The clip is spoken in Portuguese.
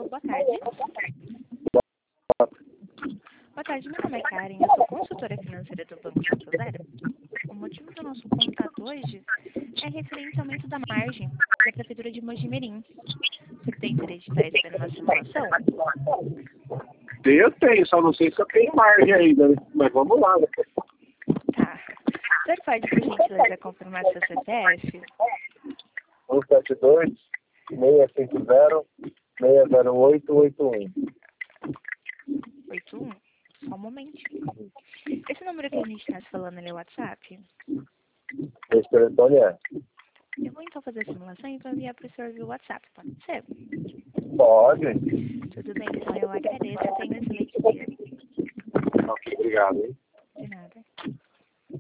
Boa tarde. Boa tarde, meu nome é Karen, eu sou consultora financeira do Banco Santo Zero. O motivo do nosso contato hoje é referente ao aumento da margem da Prefeitura de Mojimirim. Você tem interesse de estar recebendo uma simulação? Eu tenho, só não sei se eu tenho margem ainda, né? Mas vamos lá, né? Tá. Você pode, por gentileza, confirmar seu CPF? 172 650 60881. 81? Só um momentinho. Esse número que a gente está se falando, ele é o WhatsApp? Esse telefone é? Eu vou então fazer a simulação e vou enviar para o senhor via WhatsApp, pode ser? Pode. Tudo bem, então eu agradeço. Tenha um excelente dia. Ok, obrigado, hein?